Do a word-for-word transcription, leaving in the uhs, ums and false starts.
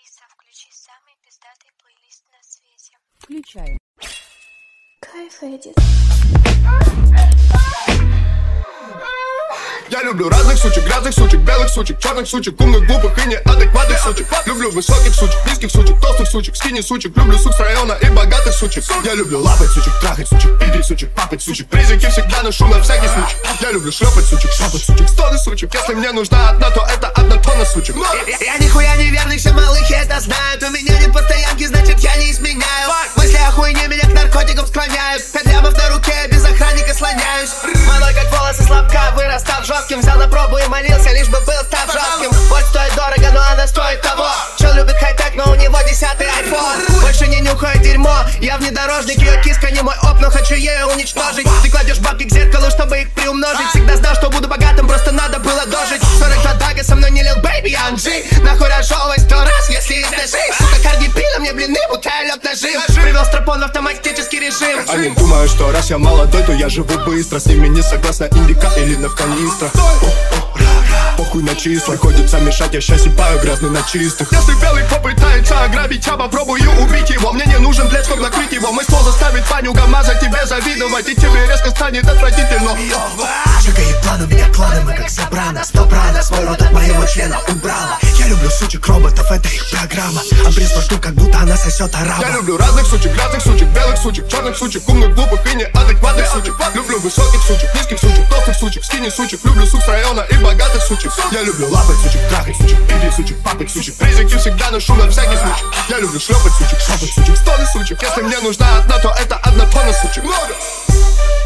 Алиса, включи самый пиздатый плейлист на свете. Включаю. Кайф, Эдит. Я люблю разных сучек, грязных сучек, белых сучек, черных сучек, умных, глупых и неадекватных сучек. Люблю высоких сучек, низких сучек, толстых сучек, скини сучек. Люблю сук с района и богатых сучек. Я люблю лапать сучек, трахать сучек, пиздить сучек, папать сучек. Призраки всегда ношу на всякий случай. Я люблю шлепать сучек, шлепать сучек, стоны сучек. Если мне нужна одна, то это одна тонна сучек. Я, я нихуя не верный, все малыхи это знают. У меня нет постоянки, значит я не изменяю. Мысли о хуйне меня к наркотикам склоняют. Пять лямов на руке, без охранника слоняюсь. Малой как волосы слабка, вырастав жестким. Взял на пробу и молился, лишь бы был став жестким. Боль стоит дорого, но она стоит того. Чел любит хай-тек, но у него десятый айфон. Больше не нюхаю дерьмо, я внедорожник. Ее киска не мой оп, но хочу ею уничтожить. Ты кладешь бабки к зеркалу, чтобы их приумножить. Всегда знал, что буду богатым, просто надо было дожить. сорок два дага, со мной не лил бэйби, я Анджи. Нахуй разжевывай сто раз, если изнаши. Сука, Карди Би на мне блины, будто я лёг нажим. Привел стропон в автоматический режим. Они думают, что раз я молодой, то я живу быстро. С ними не согласна индика или на канистра. Похуй на числа, приходится мешать, я щас ебаю грязный на чистых. Если белый попытается ограбить, я попробую убить его. Мне не нужен блядь, чтоб накрыть его. Мой ствол заставит Ваню Гамаза тебе завидовать, и тебе резко станет отвратительно. Шагает план, у меня кланы, мы как собрано. Стоп рано, свой рот от моего члена убрала. Я люблю сучек роботов, это их программа. А пресс жду, как будто она сосет араба. Я люблю разных сучек, грязных сучек, белых сучек, черных сучек, умных, глупых и неадекватных сучек. Люблю высоких сучек, низких сучек, толстых сучек, скини сучек. Люблю сук с района и богатых сучек. Я люблю лапать сучек, трахать сучек, пиздить сучек, папать сучек. Призраки всегда ношу на всякий случай. Я люблю шлепать сучек, шлепать сучек, стоны сучек. Если мне нужна одна, то это одна тонна сучек. Много!